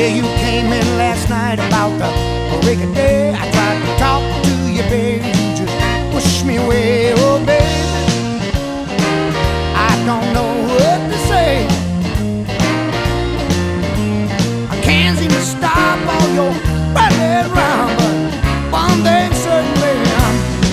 Yeah, you came in last night about the break of day. I tried to talk to you, baby, you just pushed me away.